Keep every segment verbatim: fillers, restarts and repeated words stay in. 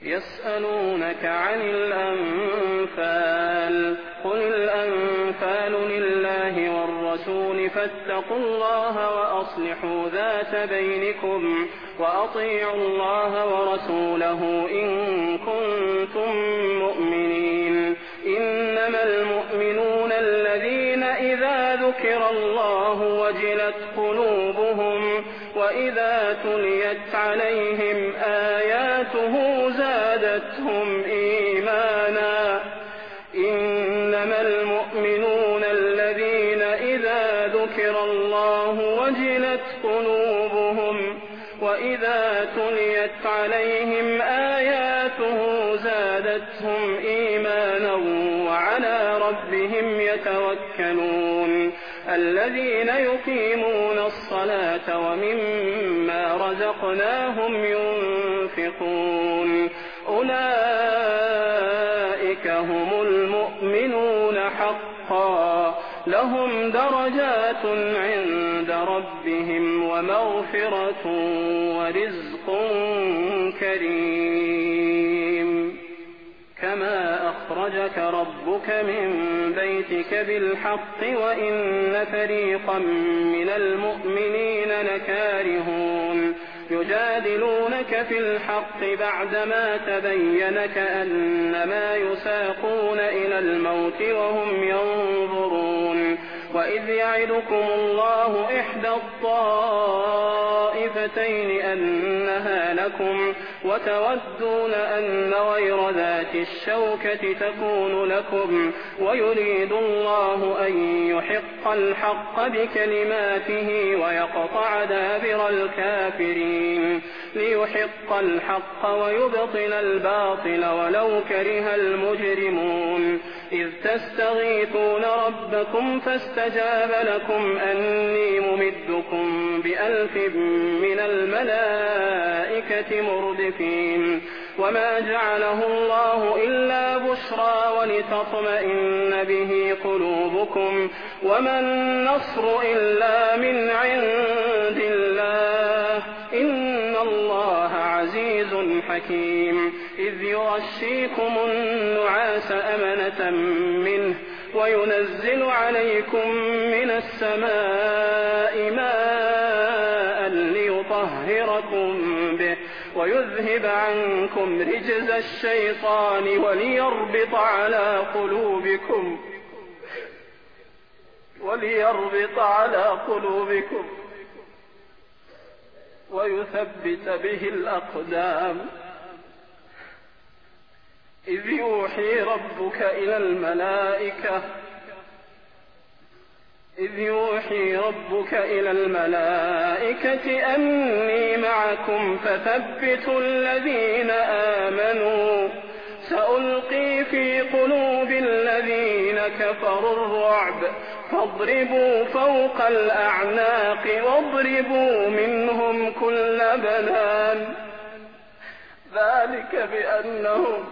يسألونك عن الأنفال قل الأنفال لله والرسول فاتقوا الله وأصلحوا ذات بينكم وأطيعوا الله ورسوله إن كنتم مؤمنين. إنما المؤمنون الذين إذا ذكر الله وجلت قلوبهم وإذا تليت عليهم آياته زادتهم إيمانا. إنما المؤمنون الذين إذا ذكر الله وجلت قلوبهم وإذا تليت عليهم آياته زادتهم إيمانا وعلى ربهم يتوكلون. الذين يقيمون الصلاة ومما رزقناهم ينفقون أولئك هم المؤمنون حقا لهم درجات عند ربهم ومغفرة ورزق كريم. كما أخرجك ربك من بيتك بالحق وإن فريقا من المؤمنين لكارهون يجادلونك في الحق بعدما تبين كأنما يساقون إلى الموت وهم ينظرون. وإذ يعدكم الله إحدى الطائفتين أنها لكم وتودون أن غير ذات الشوكة تكون لكم ويريد الله أن يحق الحق بكلماته ويقطع دابر الكافرين ليحق الحق ويبطل الباطل ولو كره المجرمون. إذ تستغيثون ربكم فاستجاب لكم أني ممدكم بألف من الملائكة مردفين. وما جعله الله إلا بشرى ولتطمئن به قلوبكم وما النصر إلا من عند الله إن الله عزيز حكيم. إذ يغشيكم النعاس أمنة منه وينزل عليكم من السماء ماء ليطهركم به ويذهب عنكم رجز الشيطان وليربط على قلوبكم وليربط على قلوبكم ويثبت به الأقدام. إذ يوحي ربك إلى الملائكة إذ يوحي ربك إلى الملائكة أني معكم فثبتوا الذين آمنوا سألقي في قلوب الذين كفروا الرعب فاضربوا فوق الأعناق واضربوا منهم كل بنان. ذلك بأنهم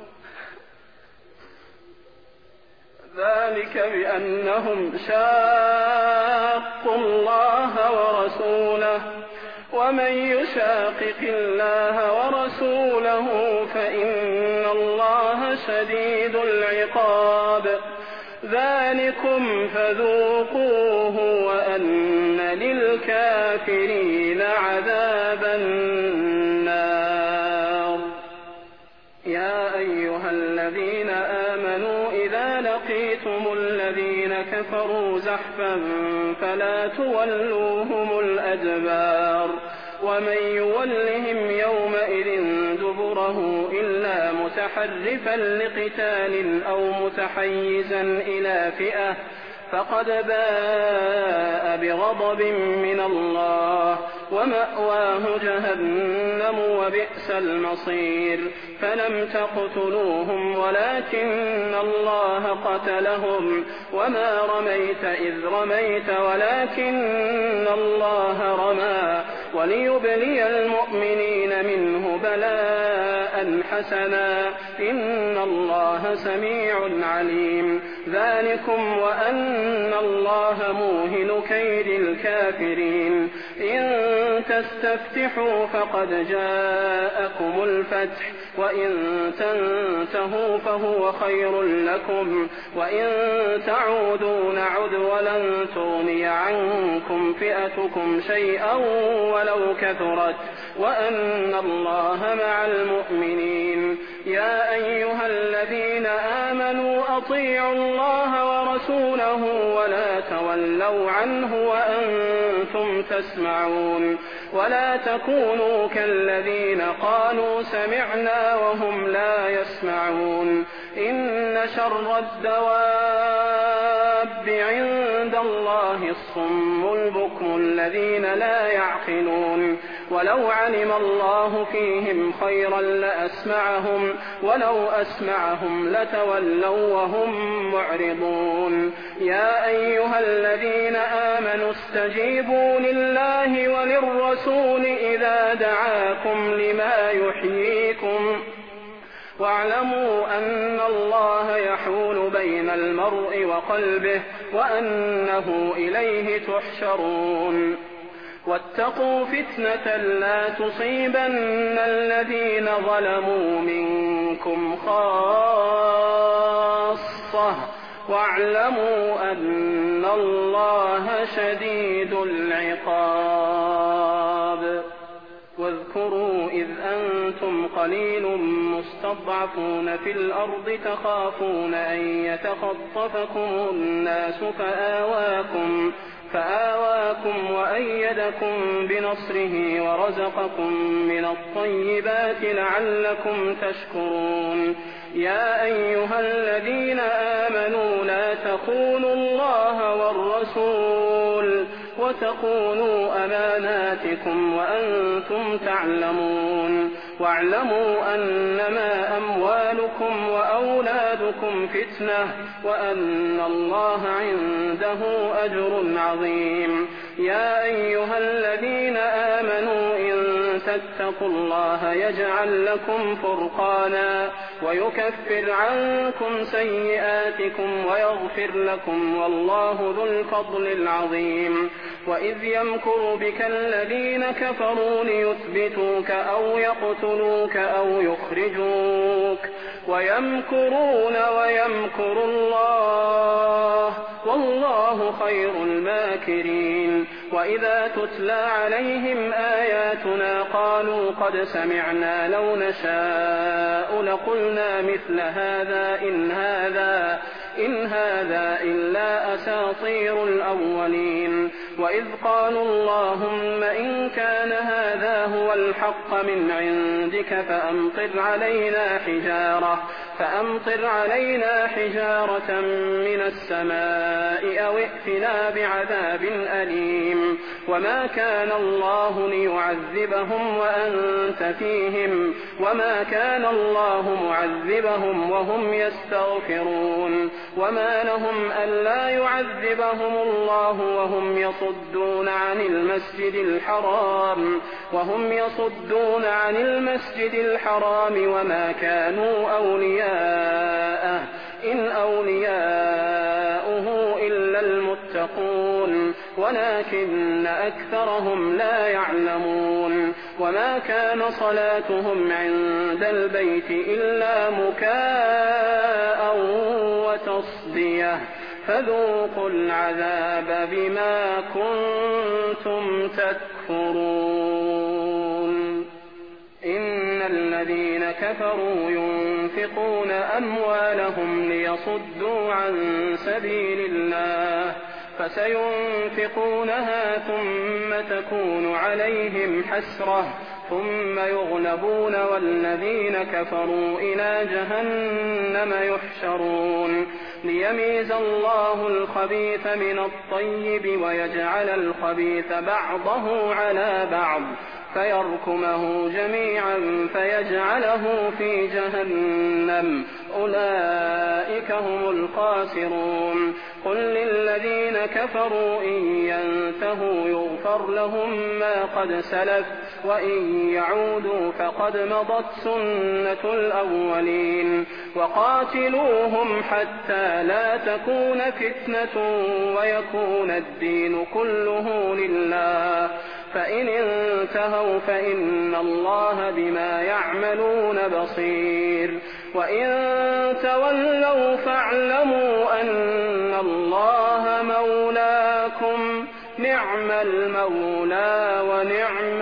ذلك بأنهم شاقوا الله ورسوله ومن يشاقق الله ورسوله فإن الله شديد العقاب. ذلكم فذوقوه وأن للكافرين عذاب النار. يا أيها الذين آمنوا إذا لقيتم الذين كفروا زحفا فلا تولوهم الأدبار ومن يولهم يومئذ دبره إلا متحرفا لقتال أو متحيزا إلى فئة فقد باء بغضب من الله ومأواه جهنم وبئس المصير. فلم تقتلوهم ولكن الله قتلهم وما رميت إذ رميت ولكن الله رمى وليبلي المؤمنين منه بلاء حسنا إن الله سميع عليم. ذلكم وأن الله موهن كيد الكافرين. إن تستفتحوا فقد جاءكم الفتح وإن تنتهوا فهو خير لكم وإن تعودوا نعد ولن تغني عنكم فئتكم شيئا ولو كثرت وأن الله مع المؤمنين. يا أيها الذين آمنوا أطيعوا الله ورسوله ولا تولوا عنه وأنتم تسمعون ولا تكونوا كالذين قالوا سمعنا وهم لا يسمعون. إن شر الدواب عند الله الصم البكم الذين لا يعقلون. ولو علم الله فيهم خيرا لأسمعهم ولو أسمعهم لتولوا وهم معرضون. يا أيها الذين آمنوا استجيبوا لله وللرسول إذا دعاكم لما يحييكم واعلموا أن الله يحول بين المرء وقلبه وأنه إليه تحشرون. واتقوا فتنة لا تصيبن الذين ظلموا منكم خاصة واعلموا أن الله شديد العقاب. واذكروا إذ أنتم قليل مستضعفون في الأرض تخافون أن يتخطفكم الناس فآواكم فآواكم وأيدكم بنصره ورزقكم من الطيبات لعلكم تشكرون. يا أيها الذين آمنوا لا تخونوا الله والرسول وتخونوا أماناتكم وأنتم تعلمون. واعلموا أنما أموالكم وأولادكم فتنة وأن الله عنده أجر عظيم. يا أيها الذين آمنوا إن تتقوا الله يجعل لكم فرقانا ويكفر عنكم سيئاتكم ويغفر لكم والله ذو الفضل العظيم. وإذ يمكر بك الذين كفروا ليثبتوك أو يقتلوك أو يخرجوك ويمكرون ويمكر الله والله خير الماكرين. وإذا تتلى عليهم آياتنا قالوا قد سمعنا لو نشاء لقلنا مثل هذا إن هذا إن هذا إلا أساطير الأولين. وإذ قالوا اللهم إن كان هذا هو الحق من عندك فأمطر علينا حجارة فأمطر علينا حجارة من السماء أو ائتنا بعذاب أليم. وما كان الله ليعذبهم وأنت فيهم وما كان الله معذبهم وهم يستغفرون. وما لهم ألا يعذبهم الله وهم يصدون عن المسجد الحرام وهم يصدون عن المسجد الحرام وما كانوا أولياءه إن أولياؤه إلا المتقون ولكن أكثرهم لا يعلمون. وما كان صلاتهم عند البيت إلا مكاء وتصدية فذوقوا العذاب بما كنتم تكفرون. إن الذين كفروا ينفقون أموالهم ليصدوا عن سبيل الله فسينفقونها ثم تكون عليهم حسرة ثم يغلبون والذين كفروا إلى جهنم يحشرون. ليميز الله الخبيث من الطيب ويجعل الخبيث بعضه على بعض فيركمه جميعا فيجعله في جهنم أولئك هم الخاسرون. قل للذين كفروا إن ينتهوا يغفر لهم ما قد سلف وإن يعودوا فقد مضت سنة الأولين. وقاتلوهم حتى لا تكون فتنة ويكون الدين كله لله فإن انتهوا فإن الله بما يعملون بصير وإن تولوا فاعلموا أن الله مولاكم نعم المولى ونعم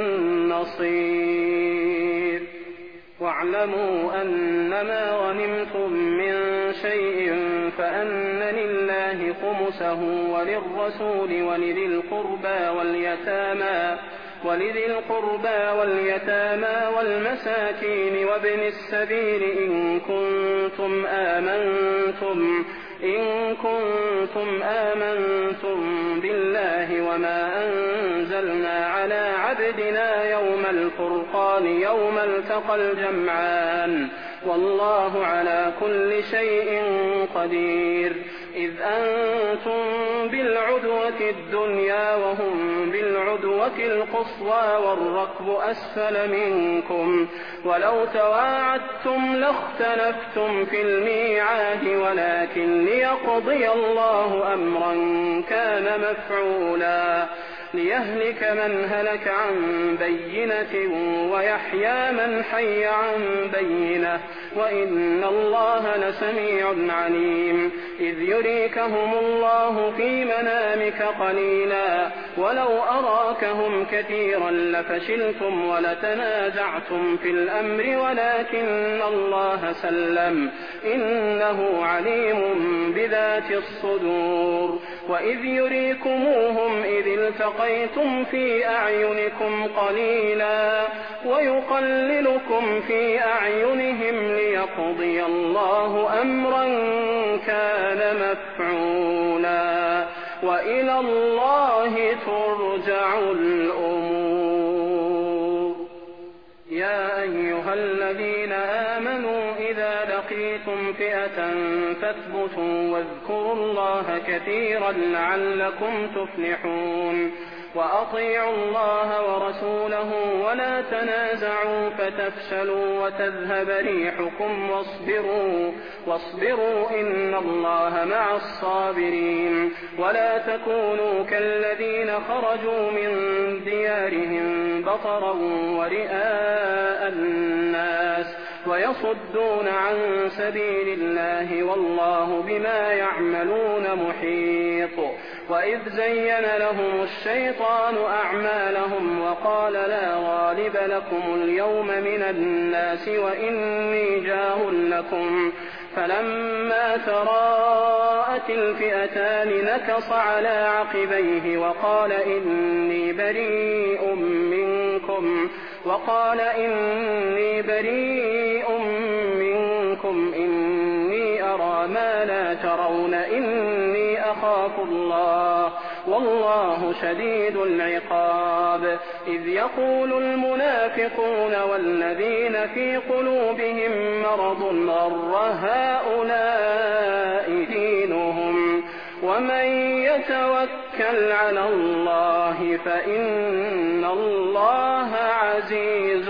النصير واعلموا أنما غنمتم من شيء فأن لله خمسه وللرسول ولذي القربى واليتامى ولذي القربى واليتامى والمساكين وابن السبيل إن كنتم آمنتم إن كنتم آمنتم بالله وما أنزلنا على عبدنا يوم الفرقان يوم التقى الجمعان والله على كل شيء قدير إذ أنتم بالعدوة الدنيا وهم بالعدوة القصوى والركب أسفل منكم ولو تواعدتم لاختلفتم في الميعاد ولكن ليقضي الله أمرا كان مفعولا ليهلك من هلك عن بينة ويحيى من حي عن بينة وإن الله لسميع عليم إذ يريكهم الله في منامك قليلا ولو أراكهم كثيرا لفشلتم ولتنازعتم في الأمر ولكن الله سلم إنه عليم بذات الصدور وإذ يريكموهم إذ التقيتم في أعينكم قليلا ويقللكم في أعينهم ليقضي الله أمرا كان مفعولا وإلى الله ترجع الأمور يا أيها الذين آمنوا إذا لقيتم فئة فاثبتوا واذكروا الله كثيرا لعلكم تفلحون وأطيعوا الله ورسوله ولا تنازعوا فتفشلوا وتذهب ريحكم واصبروا واصبروا إن الله مع الصابرين ولا تكونوا كالذين خرجوا من ديارهم بطرا ورئاء الناس ويصدون عن سبيل الله والله بما يعملون محيط وإذ زين لهم الشيطان أعمالهم وقال لا غالب لكم اليوم من الناس وإني جار لكم فلما تراءت الفئتان نكص على عقبيه وقال إني بريء منكم وقال إني بريء منكم إني أرى ما لا ترون إني أخاف الله والله شديد العقاب إذ يقول المنافقون والذين في قلوبهم مرض غر هؤلاء دينهم ومن يتوكل على الله فإن الله عزيز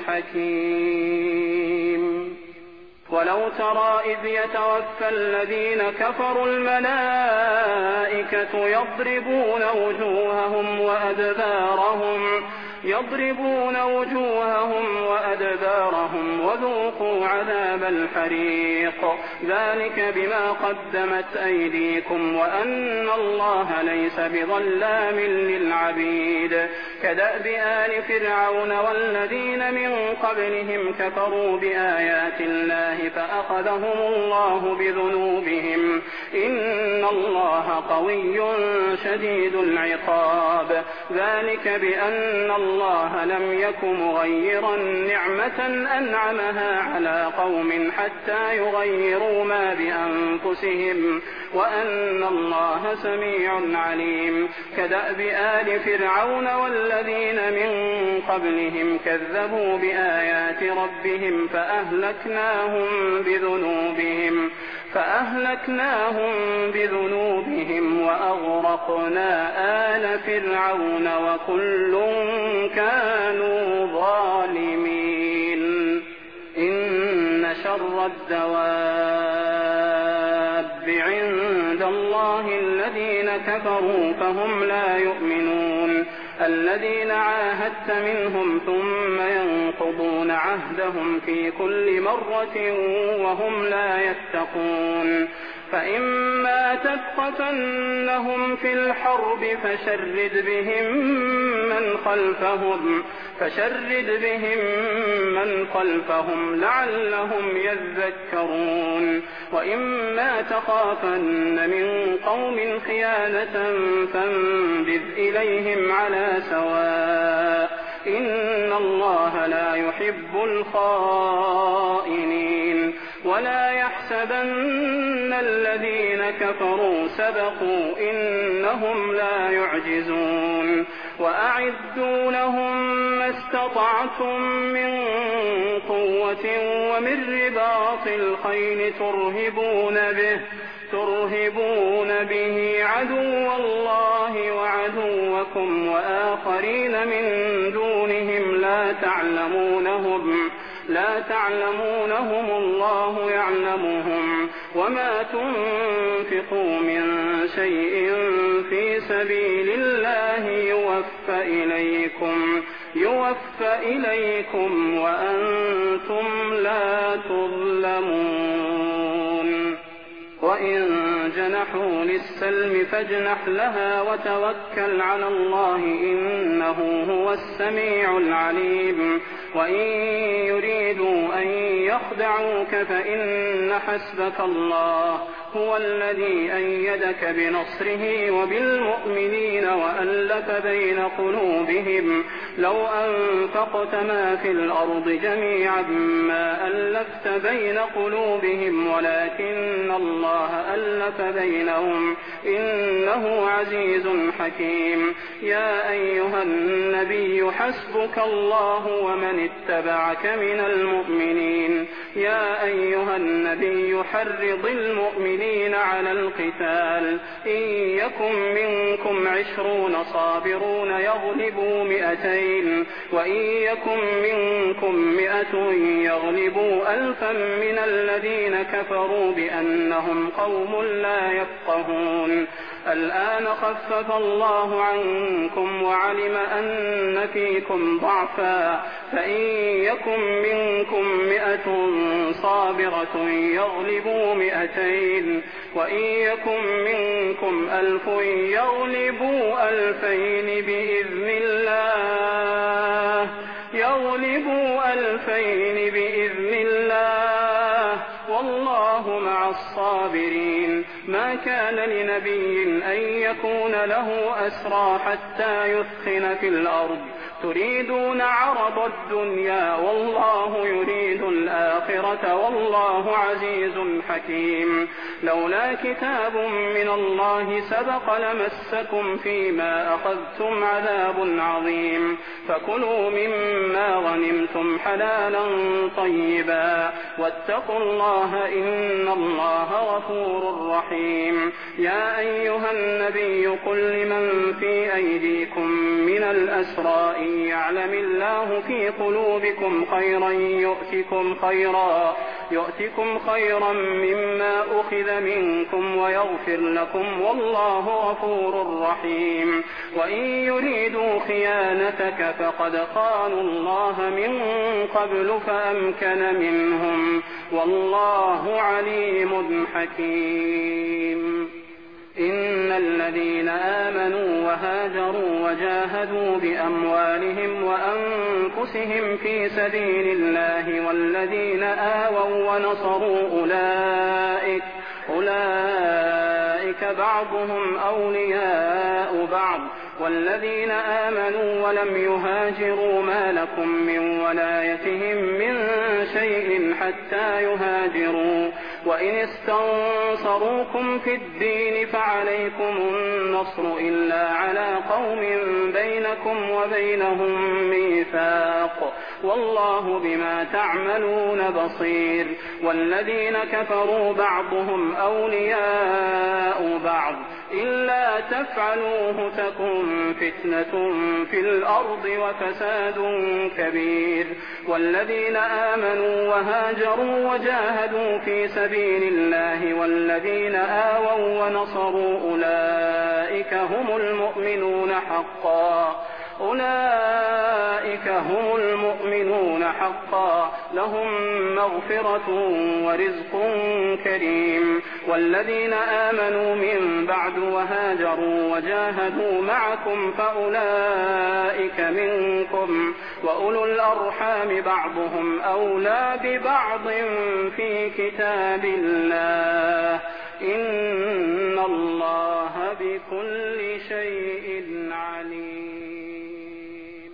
حكيم ولو ترى إذ يتوفى الذين كفروا الملائكة يضربون وجوههم وأدبارهم يضربون وجوههم وأدبارهم وذوقوا عذاب الحريق ذلك بما قدمت أيديكم وأن الله ليس بظلام للعبيد كدأب آل فرعون والذين من قبلهم كفروا بآيات الله فأخذهم الله بذنوبهم إن الله قوي شديد العقاب ذلك بأن الله لم يك مغيرا نعمة أنعمها على قوم حتى يغيروا ما بأنفسهم وأن الله سميع عليم كدأب آل فرعون والذين من قبلهم كذبوا بآيات ربهم فأهلكناهم بذنوبهم فأهلكناهم بذنوبهم وأغرقنا آل فرعون وكل كانوا ظالمين إن شر الدواب عند الله الذين كفروا فهم لا يؤمنون الذين عاهدت منهم ثم ينقضون عهدهم في كل مرة وهم لا يتقون فإما تثقفنهم في الحرب فشرد بهم من خلفهم فشرد بهم من خلفهم لعلهم يذكرون وإما تخافن من قوم خيانة فانبذ إليهم على سواء إن الله لا يحب الخائنين ولا يحسبن الذين كفروا سبقوا إنهم لا يعجزون وأعدوا لهم ما استطعتم من قوة ومن رباط الخيل ترهبون به ترهبون به عدو الله وعدوكم وآخرين من دونهم لا تعلمونهم لا تعلمونهم الله يعلمهم وما تنفقوا من شيء في سبيل الله يوفى إليكم يوفى إليكم وأنتم لا تظلمون وإن جنحوا للسلم فاجنح لها وتوكل على الله إنه هو السميع العليم وإن يريدوا أن يخدعوك فإن حسبك الله هو الذي أيدك بنصره وبالمؤمنين وألف بين قلوبهم لو أنفقت ما في الأرض جميعا ما ألفت بين قلوبهم ولكن الله ألف بينهم إنه عزيز حكيم يا أيها النبي حسبك الله ومن اتبعك من المؤمنين يا أيها النبي حرض المؤمنين على القتال إن يكن منكم عشرون صابرون يغلبوا مئتين وإن يكن منكم مئة يغلبوا ألفا من الذين كفروا بأنهم قوم لا يفقهون الآن خفف الله عنكم وعلم أن فيكم ضعفا فإن يكن منكم مئة صابرة يغلبوا مئتين وإن يكن منكم ألف يغلبوا ألفين بإذن الله يغلبوا ألفين بإذن الله والله مع الصابرين ما كان لنبي أن يكون له أسرى حتى يثخن في الأرض تريدون عرض الدنيا والله يريد الآخرة والله عزيز حكيم لولا كتاب من الله سبق لمسكم فيما أخذتم عذاب عظيم فكلوا مما غنمتم حلالا طيبا واتقوا الله إن الله غفور رحيم يا أيها النبي قل لمن في أيديكم من الأسرى إن يعلم الله في قلوبكم خيرا يؤتكم خيرا يؤتكم خيرا مما أخذ منكم ويغفر لكم والله غفور رحيم وإن يريدوا خيانتك فقد خانوا الله من قبل فأمكن منهم والله عليم حكيم إن الذين آمنوا وهاجروا وجاهدوا بأموالهم وأنفسهم في سبيل الله والذين آووا ونصروا أولئك أولئك بعضهم أولياء بعض والذين آمنوا ولم يهاجروا ما لكم من ولايتهم من شيء حتى يهاجروا وإن استنصروكم في الدين فعليكم النصر إلا على قوم بينكم وبينهم ميثاق والله بما تعملون بصير والذين كفروا بعضهم أولياء بعض إلا تفعلوه تكن فتنة في الأرض وفساد كبير والذين آمنوا وهاجروا وجاهدوا في سبيل الله والذين آووا ونصروا أولئك هم المؤمنون حقا أولئك هم المؤمنون حقا لهم مغفرة ورزق كريم. والذين آمنوا من بعد وهاجروا وجاهدوا معكم فأولئك منكم وأولو الأرحام بعضهم أولى ببعض في كتاب الله إن الله بكل شيء